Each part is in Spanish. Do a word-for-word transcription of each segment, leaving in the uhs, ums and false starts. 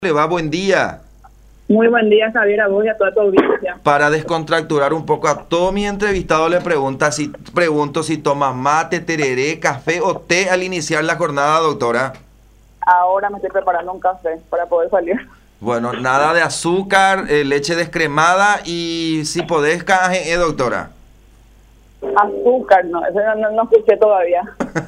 Le va, buen día. Muy buen día, Javier, a vos y a toda tu audiencia. Para descontracturar un poco a todo mi entrevistado le pregunta si, pregunto si toma mate, tereré, café o té al iniciar la jornada, doctora. Ahora me estoy preparando un café para poder salir. Bueno, nada de azúcar, eh, leche descremada y si podés, caje, eh, doctora. Azúcar, no, eso no, no, no escuché todavía.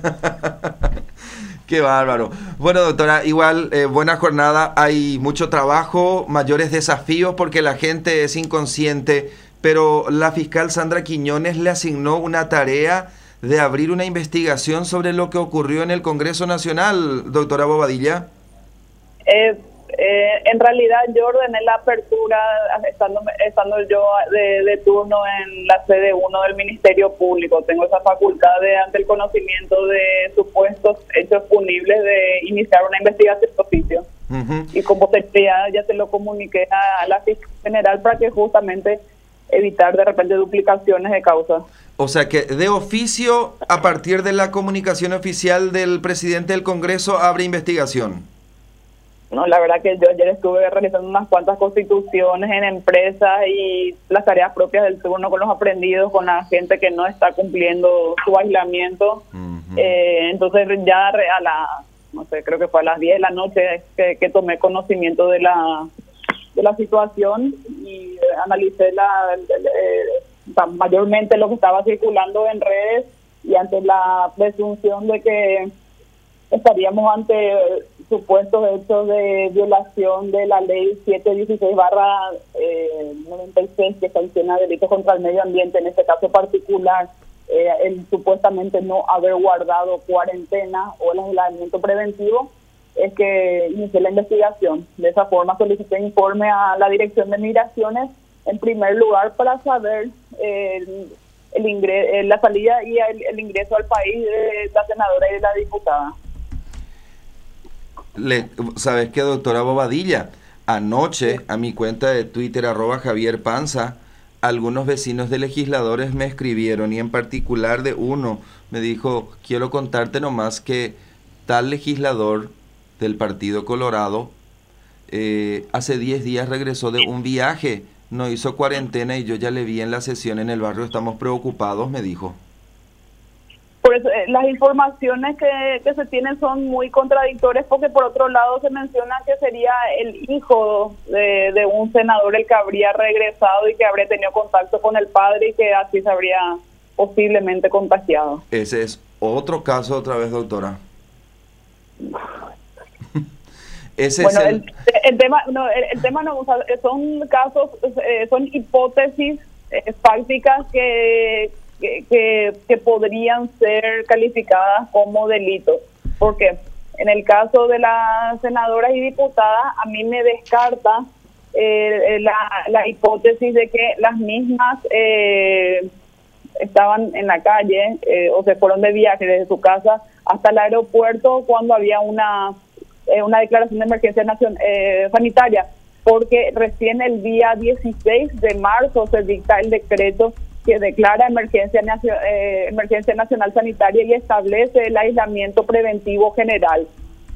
Qué bárbaro. Bueno, doctora, igual, eh, buena jornada. Hay mucho trabajo, mayores desafíos porque la gente es inconsciente, pero la fiscal Sandra Quiñones le asignó una tarea de abrir una investigación sobre lo que ocurrió en el Congreso Nacional, doctora Bobadilla. Eh, eh, en realidad yo ordené la apertura, estando, estando yo de, de turno en la sede uno del Ministerio Público. Tengo esa facultad de, ante el conocimiento de supuestos hechos punibles, de iniciar una investigación de oficio. Uh-huh. Y como ya, ya se lo comuniqué a la fiscal general para que justamente evitar de repente duplicaciones de causas. O sea que de oficio, a partir de la comunicación oficial del presidente del Congreso, abre investigación. No, la verdad que yo ayer estuve realizando unas cuantas constituciones en empresas y las tareas propias del turno con los aprendidos, con la gente que no está cumpliendo su aislamiento. Uh-huh. eh, entonces ya a la, no sé, creo que fue a las diez de la noche que, que tomé conocimiento de la de la situación y analicé la, la, la mayormente lo que estaba circulando en redes, y ante la presunción de que estaríamos ante supuestos hechos de violación de la ley setecientos dieciséis barra noventa y seis, que sanciona delitos contra el medio ambiente, en este caso particular, eh, el supuestamente no haber guardado cuarentena o el aislamiento preventivo, es que inicié la investigación. De esa forma solicité informe a la Dirección de Migraciones, en primer lugar, para saber eh, el, el ingre la salida y el, el ingreso al país de la senadora y de la diputada. Le, ¿Sabes qué, doctora Bobadilla? Anoche, a mi cuenta de Twitter, arroba Javier Panza, algunos vecinos de legisladores me escribieron, y en particular de uno me dijo: quiero contarte nomás que tal legislador del Partido Colorado eh, hace diez días regresó de un viaje, no hizo cuarentena y yo ya le vi en la sesión en el barrio, estamos preocupados, me dijo. Por eso, eh, las informaciones que, que se tienen son muy contradictorias, porque por otro lado se menciona que sería el hijo de, de un senador el que habría regresado y que habría tenido contacto con el padre y que así se habría posiblemente contagiado. Ese es otro caso otra vez, doctora. Ese bueno, es el... el, el tema no, el, el tema no, o sea, son casos, eh, son hipótesis eh, fácticas que Que, que, que podrían ser calificadas como delitos, porque en el caso de las senadoras y diputadas a mí me descarta eh, la, la hipótesis de que las mismas eh, estaban en la calle eh, o se fueron de viaje desde su casa hasta el aeropuerto cuando había una eh, una declaración de emergencia nacion, eh, sanitaria, porque recién el día dieciséis de marzo se dicta el decreto que declara emergencia, eh, emergencia nacional sanitaria y establece el aislamiento preventivo general,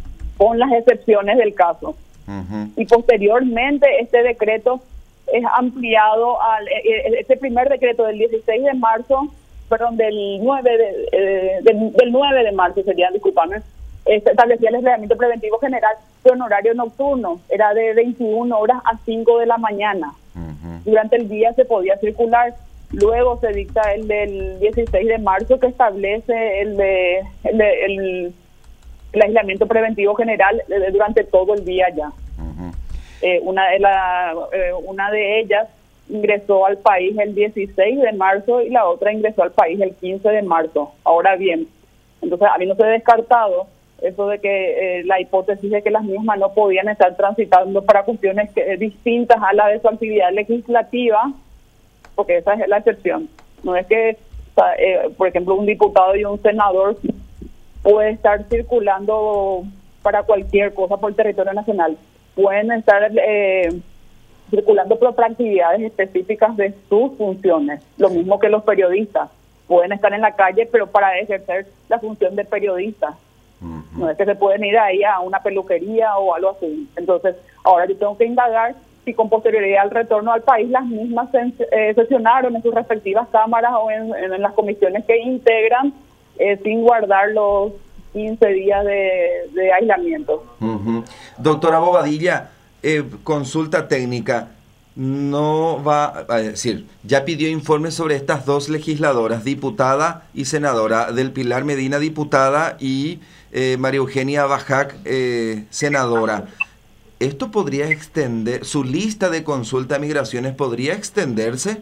con las excepciones del caso. Uh-huh. Y posteriormente este decreto es ampliado, al eh, este primer decreto del dieciséis de marzo, perdón, del nueve de, eh, del, del nueve de marzo sería, disculpame, este, establecía el aislamiento preventivo general en horario nocturno, era de veintiuna horas a cinco de la mañana. Uh-huh. Durante el día se podía circular. Luego se dicta el del dieciséis de marzo, que establece el de el, de, el, el aislamiento preventivo general de, durante todo el día ya. Uh-huh. eh, una de la eh, una de ellas ingresó al país el dieciséis de marzo y la otra ingresó al país el quince de marzo. Ahora bien, entonces a mí no se ha descartado eso de que eh, la hipótesis de que las mismas no podían estar transitando para cuestiones que, eh, distintas a la de su actividad legislativa, porque esa es la excepción. No es que, o sea, eh, por ejemplo, un diputado y un senador puede estar circulando para cualquier cosa por el territorio nacional. Pueden estar eh, circulando por actividades específicas de sus funciones. Lo mismo que los periodistas. Pueden estar en la calle, pero para ejercer la función de periodista. Uh-huh. No es que se pueden ir ahí a una peluquería o algo así. Entonces, ahora yo tengo que indagar si con posterioridad al retorno al país las mismas eh, sesionaron en sus respectivas cámaras o en, en las comisiones que integran eh, sin guardar los quince días de, de aislamiento. Uh-huh. Doctora Bobadilla, eh, consulta técnica. No va a decir, ya pidió informes sobre estas dos legisladoras, diputada y senadora, del Pilar Medina, diputada, y eh, María Eugenia Bajac, eh, senadora. ¿Esto podría extender, su lista de consulta a migraciones podría extenderse?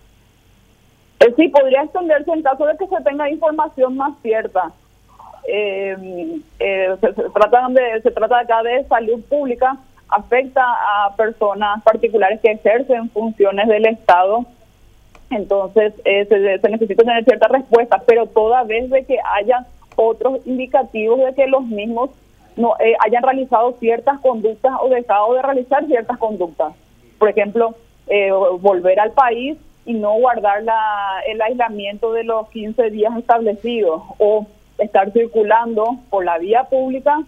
Eh, sí, podría extenderse en caso de que se tenga información más cierta. Eh, eh, se, se, trata de, se trata acá de salud pública, afecta a personas particulares que ejercen funciones del Estado, entonces eh, se, se necesita tener cierta respuesta, pero toda vez de que haya otros indicativos de que los mismos no eh, hayan realizado ciertas conductas o dejado de realizar ciertas conductas. Por ejemplo, eh, volver al país y no guardar la, el aislamiento de los quince días establecidos, o estar circulando por la vía pública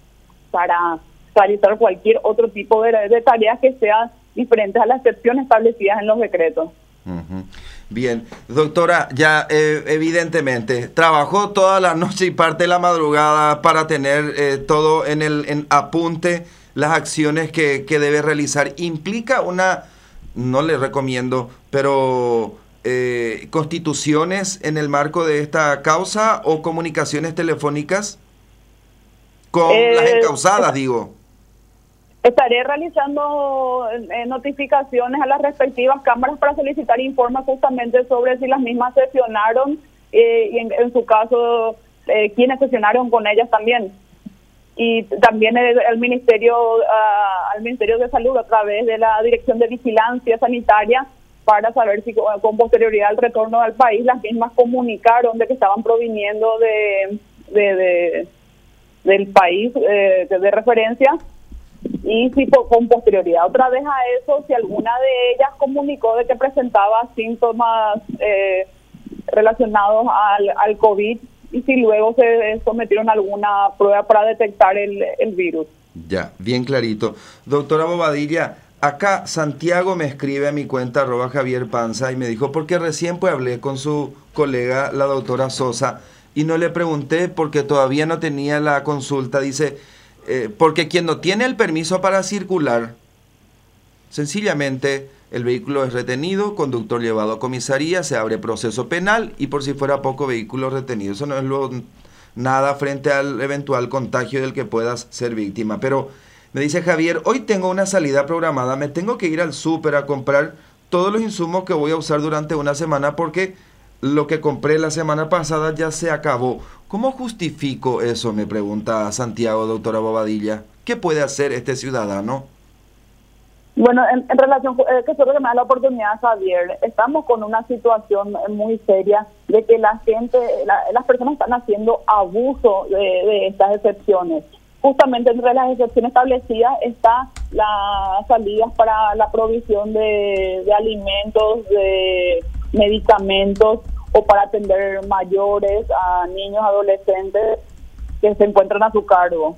para realizar cualquier otro tipo de, de tareas que sean diferentes a las excepciones establecidas en los decretos. Uh-huh. Bien, doctora, ya eh, evidentemente trabajó toda la noche y parte de la madrugada para tener eh, todo en el en apunte, las acciones que, que debe realizar. ¿Implica una, no le recomiendo, pero eh, constituciones en el marco de esta causa o comunicaciones telefónicas con eh, las encausadas, digo? Estaré realizando eh, notificaciones a las respectivas cámaras para solicitar informes justamente sobre si las mismas sesionaron eh, y en, en su caso eh, quiénes sesionaron con ellas también. Y también el, el ministerio uh, al Ministerio de Salud a través de la Dirección de Vigilancia Sanitaria para saber si con, con posterioridad al retorno al país las mismas comunicaron de que estaban proviniendo de, de, de del país eh, de, de referencia. Y si con posterioridad otra vez a eso, si alguna de ellas comunicó de que presentaba síntomas eh, relacionados al, al COVID, y si luego se sometieron a alguna prueba para detectar el, el virus. Ya, bien clarito. Doctora Bobadilla, acá Santiago me escribe a mi cuenta arroba Javier Panza y me dijo, porque recién pues hablé con su colega, la doctora Sosa, y no le pregunté porque todavía no tenía la consulta. Dice... Eh, porque quien no tiene el permiso para circular, sencillamente el vehículo es retenido, conductor llevado a comisaría, se abre proceso penal y por si fuera poco, vehículo retenido. Eso no es lo, nada frente al eventual contagio del que puedas ser víctima. Pero me dice Javier, hoy tengo una salida programada, me tengo que ir al súper a comprar todos los insumos que voy a usar durante una semana porque lo que compré la semana pasada ya se acabó. ¿Cómo justifico eso? Me pregunta Santiago, doctora Bobadilla. ¿Qué puede hacer este ciudadano? Bueno, en, en relación, eh, que solo que me da la oportunidad, Javier, estamos con una situación muy seria de que la gente, la, las personas están haciendo abuso de, de estas excepciones. Justamente entre las excepciones establecidas está las salidas para la provisión de, de alimentos, de medicamentos, o para atender mayores, a niños, adolescentes que se encuentran a su cargo.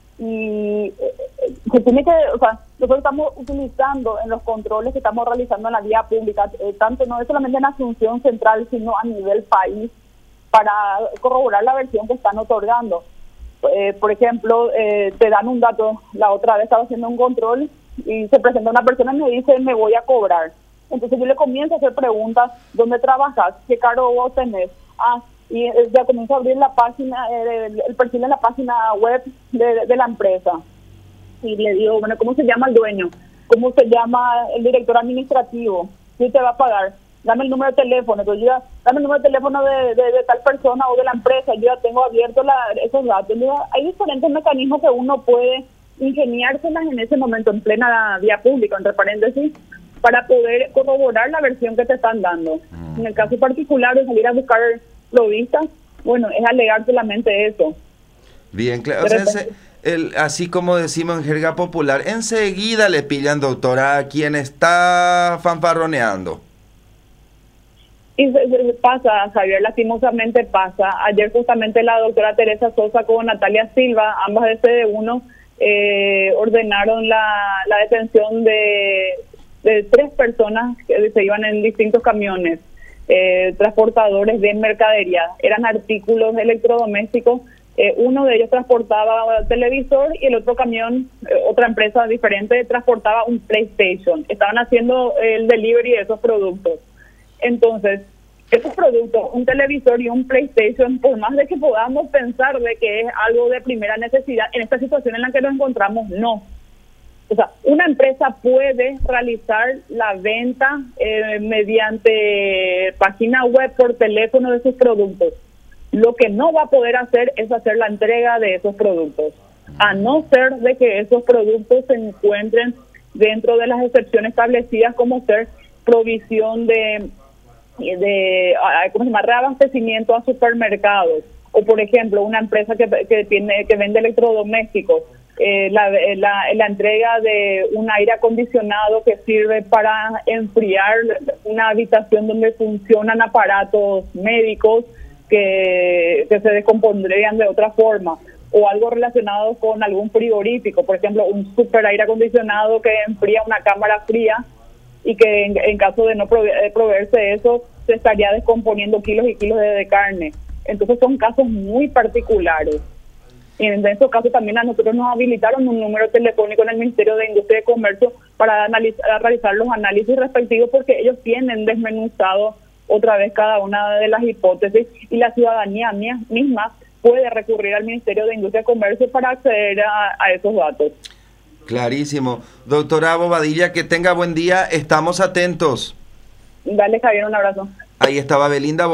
Y eh, se tiene que, o sea, nosotros estamos utilizando en los controles que estamos realizando en la vía pública, eh, tanto no es solamente en Asunción Central, sino a nivel país, para corroborar la versión que están otorgando. Eh, por ejemplo, eh, te dan un dato, la otra vez estaba haciendo un control y se presenta una persona y me dice, me voy a cobrar. Entonces yo le comienzo a hacer preguntas, ¿dónde trabajas? ¿Qué cargo vos tenés? Ah, y ya comienzo a abrir la página, el, el perfil en la página web de, de la empresa. Y le digo, bueno, ¿cómo se llama el dueño? ¿Cómo se llama el director administrativo? ¿Quién te va a pagar? Dame el número de teléfono. Entonces yo ya, dame el número de teléfono de, de, de tal persona o de la empresa. Yo ya tengo abierto la, esos datos. Yo, hay diferentes mecanismos que uno puede ingeniárselas en ese momento, en plena vía pública, entre paréntesis, para poder corroborar la versión que te están dando. Mm. En el caso particular de salir a buscar provistas, bueno, es alegar solamente eso. Bien, claro. O sea, ese, el, así como decimos en jerga popular, enseguida le pillan, doctora, a quien está fanfarroneando. Y se, se pasa, Javier, lastimosamente pasa. Ayer justamente la doctora Teresa Sosa con Natalia Silva, ambas de C D uno, eh, ordenaron la, la detención de, de tres personas que se iban en distintos camiones, eh, transportadores de mercadería. Eran artículos electrodomésticos. Eh, uno de ellos transportaba televisor y el otro camión, eh, otra empresa diferente, transportaba un PlayStation. Estaban haciendo el delivery de esos productos. Entonces, esos productos, un televisor y un PlayStation, por más de que podamos pensar de que es algo de primera necesidad, en esta situación en la que nos encontramos, no. O sea, una empresa puede realizar la venta eh, mediante página web, por teléfono, de sus productos. Lo que no va a poder hacer es hacer la entrega de esos productos, a no ser de que esos productos se encuentren dentro de las excepciones establecidas, como ser provisión de de ¿cómo se llama? reabastecimiento a supermercados, o por ejemplo una empresa que, que tiene que vende electrodomésticos, eh, la, la, la entrega de un aire acondicionado que sirve para enfriar una habitación donde funcionan aparatos médicos que, que se descompondrían de otra forma, o algo relacionado con algún frigorífico, por ejemplo un super aire acondicionado que enfría una cámara fría y que en, en caso de no prove proveerse eso, se estaría descomponiendo kilos y kilos de, de carne. Entonces son casos muy particulares. Y en esos casos también a nosotros nos habilitaron un número telefónico en el Ministerio de Industria y Comercio para analizar, realizar los análisis respectivos, porque ellos tienen desmenuzado otra vez cada una de las hipótesis, y la ciudadanía misma puede recurrir al Ministerio de Industria y Comercio para acceder a, a esos datos. Clarísimo. Doctora Bobadilla, que tenga buen día. Estamos atentos. Dale, Javier, un abrazo. Ahí estaba Belinda.